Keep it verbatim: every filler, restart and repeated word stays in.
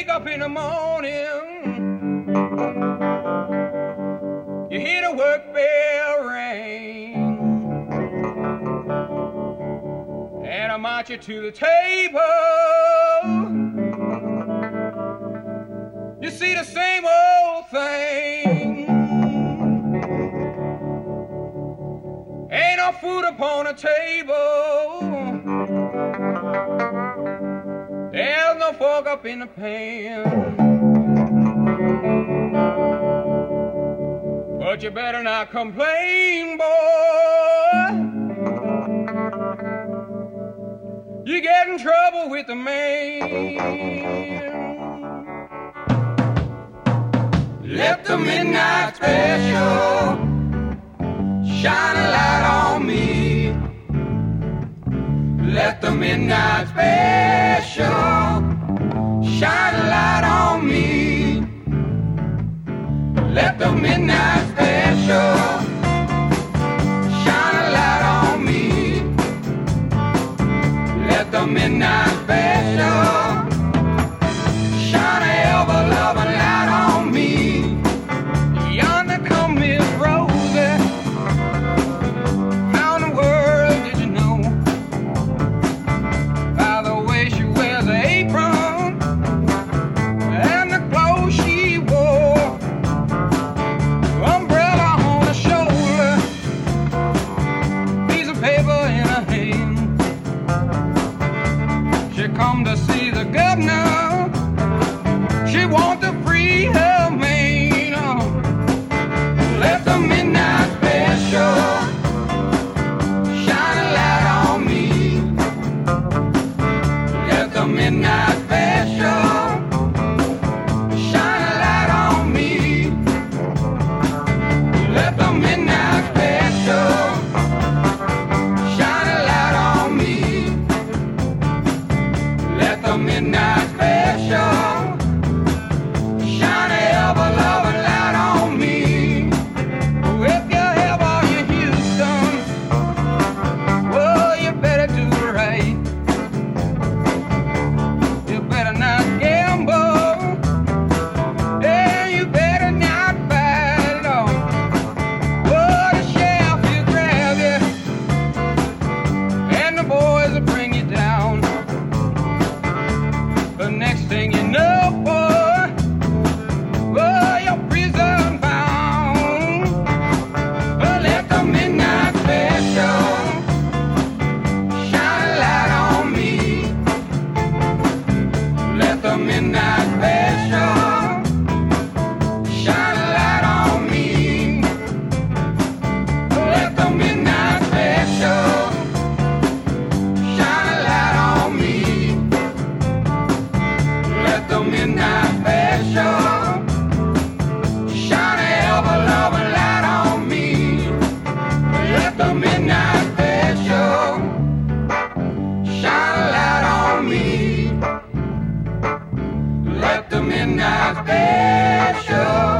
wake up in the morning, you hear the work bell ring, and I march you to the table. You see the same old thing. Ain't no food upon the table. There's no fork up in the pan. But you better not complain, boy. You get in trouble with the man. Let the midnight special shine a light on me. Let the midnight special shine a light on me. Let the midnight special shine a light on me. Let the midnight special shine a ever-loving light on me. Yonder come Miss Rosie. How in the world did you know? By the way she wears her apron and the clothes she wore. Umbrella on her shoulder, piece of paper in her hand. She come to see the governor. She want to free her man. Oh. Let the midnight special shine a light on me. Let the midnight special shine a light on me. Let the midnight special shine a light on me. Let the midnight special shine a ever-loving light on me. If you ever in Houston, well, you better do right. You better not gamble, and you better not fight it all. Oh, the sheriff will grab you, and the boys will bring you down. The next thing you know, boy, oh, you're prison bound. Oh, let the midnight special shine a light on me. Let the midnight special shine a light on me. Let the midnight special shine a light on me. Let the midnight special shine a ever-loving light on me. Let the midnight special shine a light on me. Let the midnight special